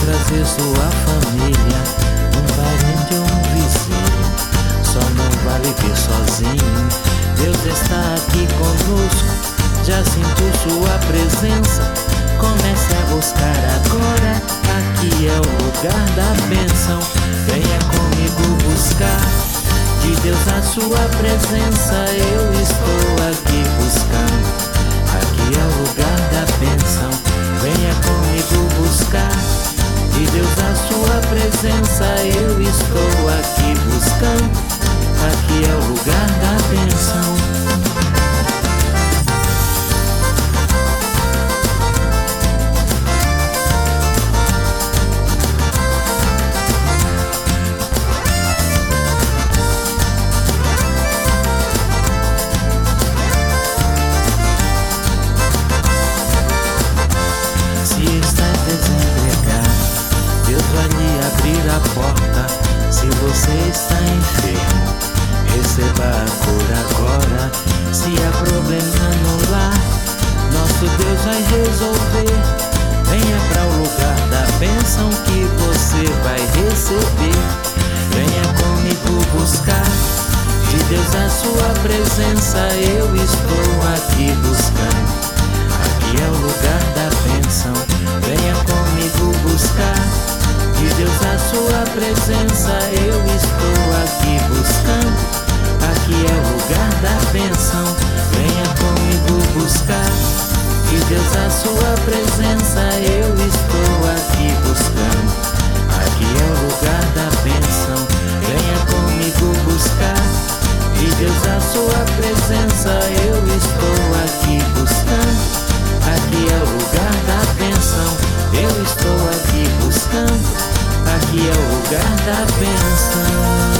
trazer sua família, um parente ou um vizinho. Só não vale vir sozinho. Deus está aqui conosco, já sinto sua presença. Comece a buscar agora, aqui é o lugar da bênção. Venha comigo buscar de Deus a sua presença. Eu estou aqui buscando, aqui é o lugar da bênção. Venha comigo buscar de Deus a sua presença. Eu estou aqui buscando, aqui é o lugar da bênção. Abrir a porta, se você está enfermo, receba a cura agora. Se há problema no lar, nosso Deus vai resolver. Venha para o lugar da bênção que você vai receber. Venha comigo buscar de Deus a sua presença. Eu estou aqui buscando, aqui é o lugar da bênção. Venha comigo buscar de Deus a sua presença. Eu estou aqui buscando, aqui é o lugar da bênção. Venha comigo buscar de Deus a sua presença. Eu estou aqui buscando, aqui é o lugar da bênção. Venha comigo buscar de Deus a sua presença. Eu estou aqui buscando, aqui é o lugar da bênção. Eu estou aqui buscando, aqui é o lugar da bênção.